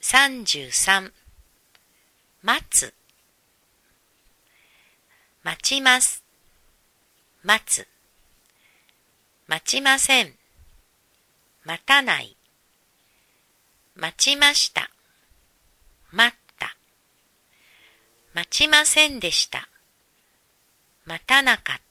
33待つ待ちます待つ待ちません待たない待ちました待った待ちませんでした待たなかった